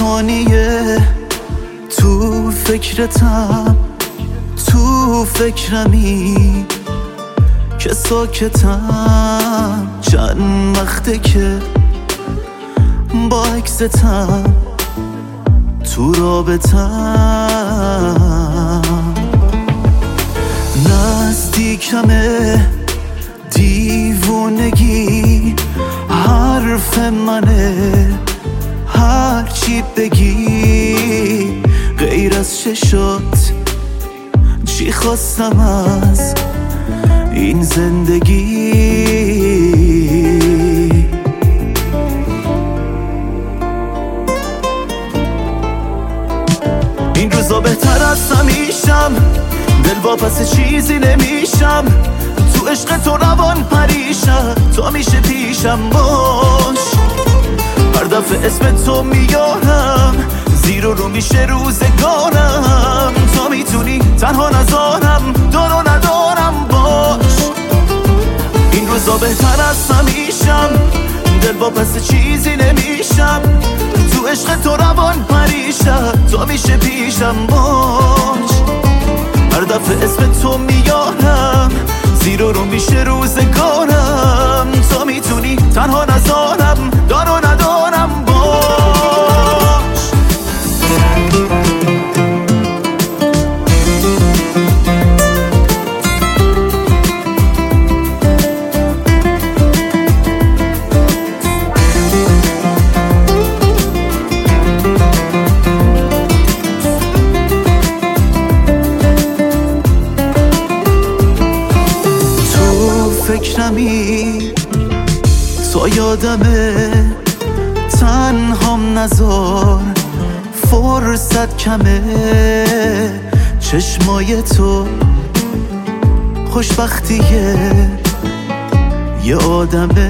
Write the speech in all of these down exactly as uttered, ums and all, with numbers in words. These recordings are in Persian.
ثانیه تو فکرتم، تو فکرمی که ساکتم. چند وقته که با عکستم تو رابطم. نزدیکمه دیوونگی، حرف منه هر چی بگی. غیر از چشات چی خواستم از این زندگی؟ این روزا بهتر از همیشم، دل واپس چیزی نمیشم. تو عشق تو روان پریشم، تو میشه پیشم باش. هر دفعه اسم تو میارم، زیر و رو میشه روزگارم. تو میتونی تنها نذارم، دار و ندارم باش. این روزا بهتر از همیشم، دل واپس چیزی نمیشم. تو عشق تو روان پریشم، تو میشه پیشم باش. هر دفعه اسم تو میارم، زیر و رو میشه روزگارم. تو میتونی تنها نذارم، دار و ندارم باش. فکرمی تو یادمه، تنهام نذار، فرصت کمه. چشمای تو خوشبختیه یه آدمه.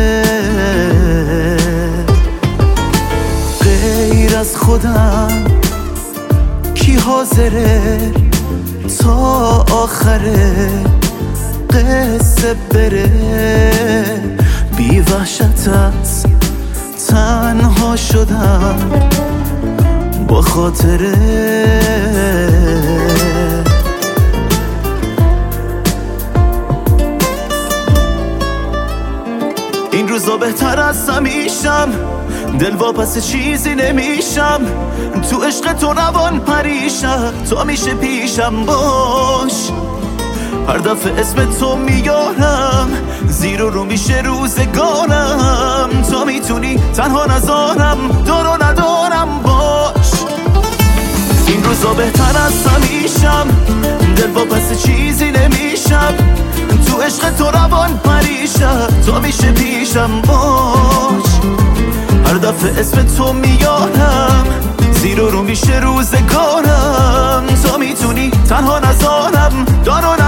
غیر از خودم کی حاضره تا آخره قصه بره؟ بی وحشتت تنها شدم با خاطره. این روزا بهتر از همیشم، دل واپس چیزی نمیشم. تو عشق تو روان پریشم، تو میشه پیشم باش. هر دفعه اسم تو میارم، زیر و رو میشه روزگارم. تو میتونی تنها نذارم، دار و ندارم باش. این روزا بهتر از همیشم، دل واپس چیزی نمیشم. تو عشق تو روان پریشم، تو میشه پیشم باش. هر دفعه اسم تو میارم، زیر و رو میشه روزگارم. تو میتونی تنها نذارم، دار و